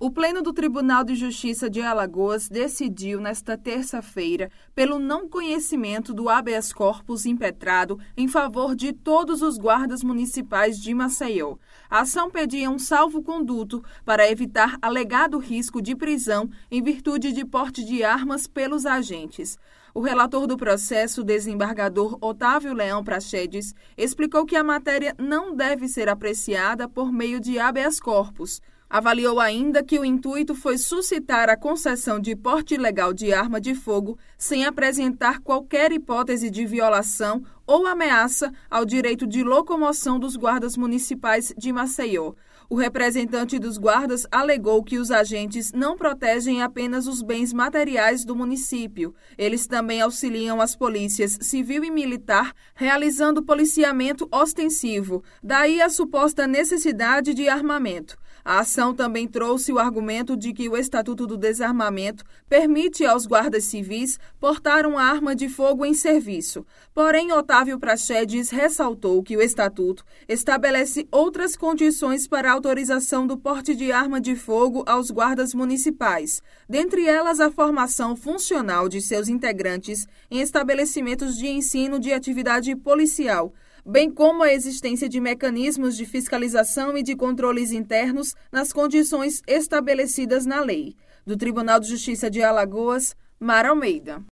O Pleno do Tribunal de Justiça de Alagoas decidiu nesta terça-feira pelo não conhecimento do habeas corpus impetrado em favor de todos os guardas municipais de Maceió. A ação pedia um salvo-conduto para evitar alegado risco de prisão em virtude de porte de armas pelos agentes. O relator do processo, desembargador Otávio Leão Praxedes, explicou que a matéria não deve ser apreciada por meio de habeas corpus. Avaliou ainda que o intuito foi suscitar a concessão de porte ilegal de arma de fogo sem apresentar qualquer hipótese de violação ou ameaça ao direito de locomoção dos guardas municipais de Maceió. O representante dos guardas alegou que os agentes não protegem apenas os bens materiais do município. Eles também auxiliam as polícias civil e militar, realizando policiamento ostensivo, daí a suposta necessidade de armamento. A ação também trouxe o argumento de que o Estatuto do Desarmamento permite aos guardas civis portar uma arma de fogo em serviço. Porém, Otávio Praxedes ressaltou que o Estatuto estabelece outras condições para a autorização do porte de arma de fogo aos guardas municipais, dentre elas a formação funcional de seus integrantes em estabelecimentos de ensino de atividade policial, bem como a existência de mecanismos de fiscalização e de controles internos nas condições estabelecidas na lei. Do Tribunal de Justiça de Alagoas, Mara Almeida.